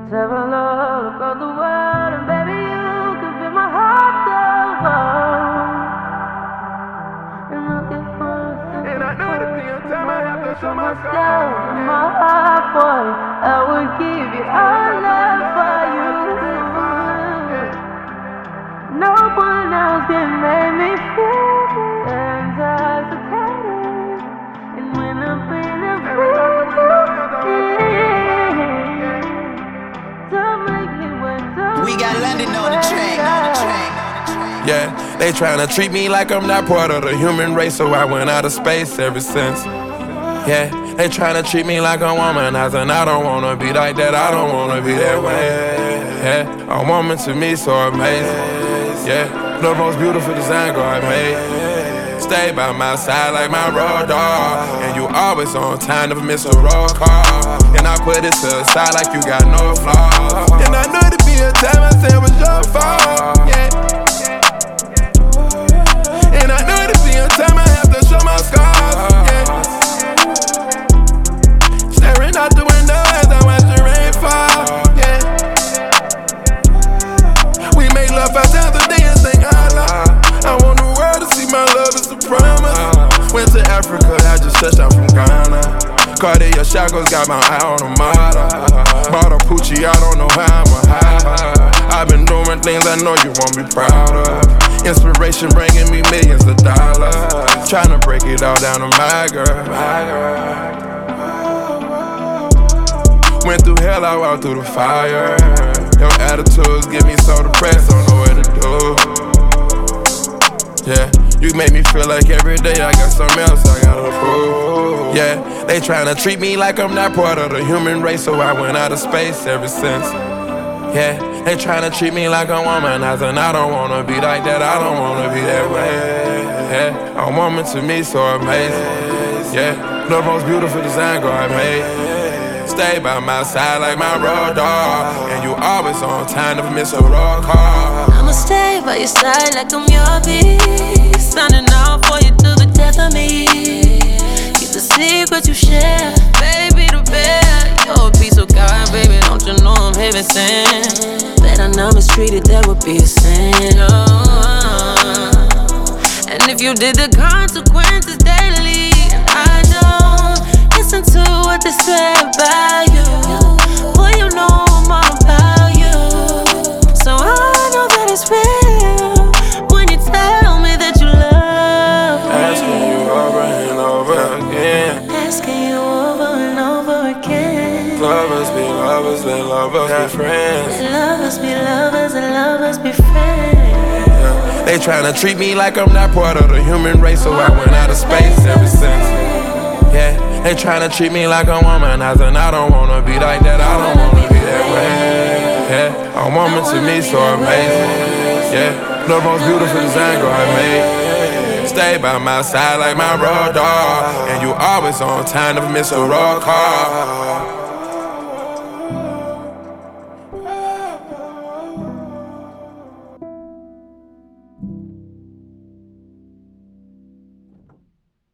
Travel all across the world, and baby, you can feel my heart go. And looking for And I know the damn time I have to show my much love in my heart for you. I would give you all love for you. No one else can make me feel intoxicated. And when I'm in a don't make me wait. We got London on the track. Yeah, they tryna treat me like I'm not part of the human race, so I went out of space ever since. Yeah, they tryna treat me like a womanizer, I don't wanna be like that, I don't wanna be that way. Yeah, a woman to me so amazing. Yeah, the most beautiful design girl I made. Stay by my side like my road dog, and you always on time, never miss a roll call. And I put it to the side like you got no flaws. And I know there'd be a time I said it was your fault. Yeah. And I know there'd be a time I have to show my scars. Yeah. Staring out the window as I watch the rain fall. Yeah. We make love 5 times a day and sing Allah. I want the world to see my love is a promise. Went to Africa, I just touched out from Ghana. Cartier shackles got my eye on the model. Bought a Poochie, I don't know how I'ma hide. I've been doing things I know you won't be proud of. Inspiration bringing me millions of dollars. Tryna break it all down to my girl. Went through hell, I walked through the fire. Your attitudes get me so depressed, don't know what to do. Yeah, you make me feel like every day I got something else I gotta prove. Yeah, they tryna treat me like I'm not part of the human race, so I went out of space ever since. Yeah, they tryna treat me like a womanizer, I don't wanna be like that, I don't wanna be that way. Yeah, a woman to me so amazing. Yeah, the most beautiful design girl I made. Stay by my side like my road dog, and you always on time, never miss a roll call. I'ma stay by your side like I'm your beast, signing out for you to the death of me. Keep the secret you share, baby, the bear. You're a piece of God, baby, don't you know I'm heaven sent? That I know mistreated, that would be a sin. And if you did the consequences daily, and I don't listen to what they say about you, boy, you know I'm all about you. So I know that it's real when you tell me that you love me. Asking you over and over again. Asking you over and over again. Lovers be lovers, let lovers be friends. Let lovers be lovers and lovers be friends. Yeah. They tryna treat me like I'm not part of the human race, so I went out of space ever since. Yeah, they tryna treat me like a womanizer, I don't wanna be like that, I don't wanna be that way. Yeah, a woman to me so amazing. Yeah, the most beautiful design girl I made. Stay by my side like my road dog, and you always on time, never miss a roll call.